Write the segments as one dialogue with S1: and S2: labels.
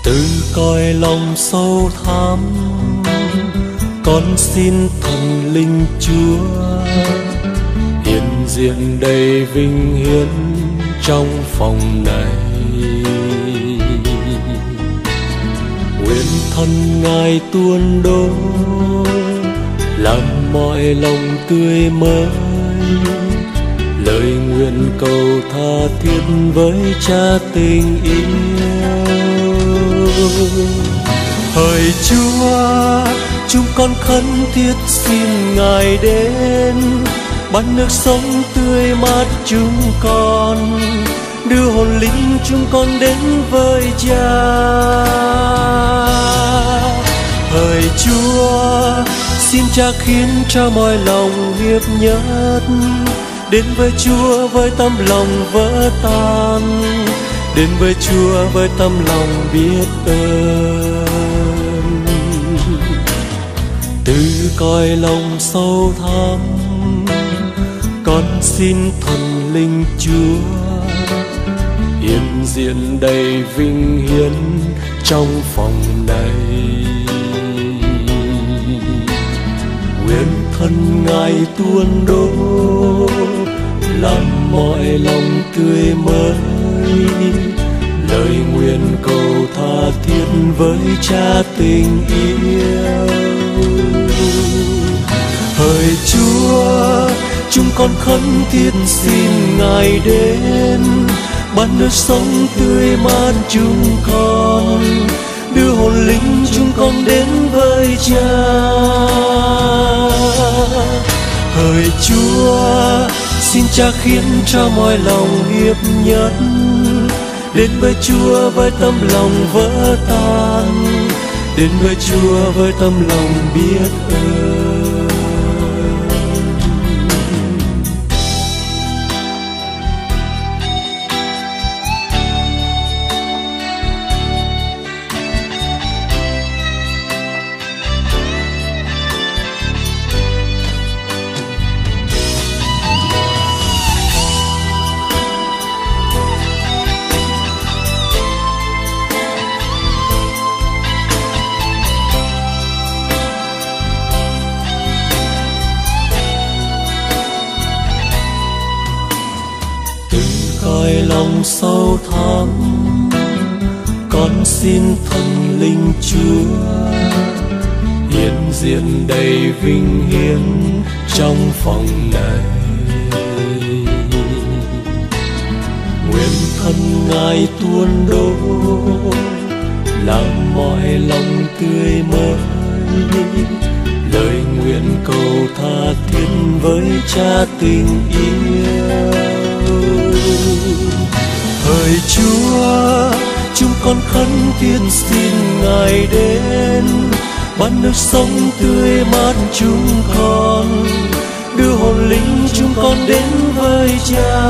S1: Từ cõi lòng sâu thẳm con xin thần linh Chúa hiện diện đầy vinh hiển trong phòng này. Nguyện thân Ngài tuôn đổ làm mọi lòng tươi mới, lời nguyện cầu tha thiết với Cha tình yêu. Hỡi Chúa, chúng con khấn thiết xin Ngài đến, ban nước sống tươi mát chúng con, đưa hồn linh chúng con đến với Cha. Hỡi Chúa, xin Cha khiến cho mọi lòng hiệp nhất, đến với Chúa với tâm lòng vỡ tan, đến với Chúa với tâm lòng biết ơn. Từ cõi lòng sâu thẳm con xin thần linh Chúa hiện diện đầy vinh hiển trong phòng này. Nguyện thân Ngài tuôn đổ làm mọi lòng tươi mới, lời nguyện cầu tha thiết với Cha tình yêu. Hỡi Chúa, chúng con khấn thiết xin Ngài đến, ban nước sống tươi mát chúng con, đưa hồn linh chúng con đến với Cha. Hỡi Chúa, xin Cha khiến cho mọi lòng hiệp nhất, đến với Chúa với tâm lòng vỡ tan, đến với Chúa với tâm lòng biết ơn. Cõi lòng sâu thẳm con xin thần linh Chúa hiện diện đầy vinh hiển trong phòng này. Nguyện thân Ngài tuôn đổ làm mọi lòng tươi mới, lời nguyện cầu tha thiết với Cha tình yêu. Hỡi Chúa, chúng con khấn thiết xin Ngài đến, ban nước sống tươi mát chúng con, đưa hồn linh chúng con đến với Cha.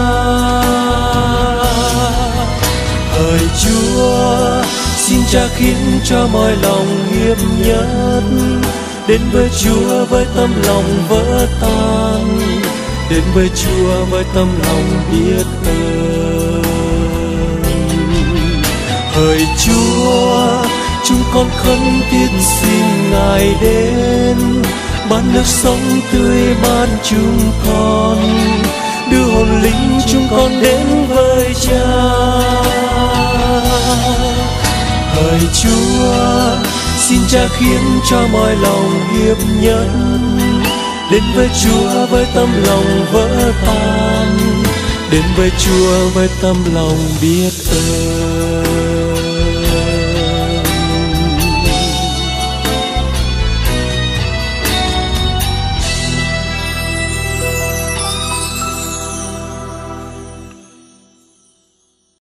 S1: Hỡi Chúa, xin Cha khiến cho mọi lòng hiệp nhất, đến với Chúa với tâm lòng vỡ tan, đến với Chúa với tâm lòng biết ơn. Hỡi Chúa, chúng con khấn thiết xin Ngài đến, ban nước sống tươi mát chúng con, đưa hồn linh chúng con đến với Cha. Hỡi Chúa, xin Cha khiến cho mọi lòng hiệp nhất, đến với Chúa với tâm lòng vỡ tan, đến với Chúa với tâm lòng biết ơn.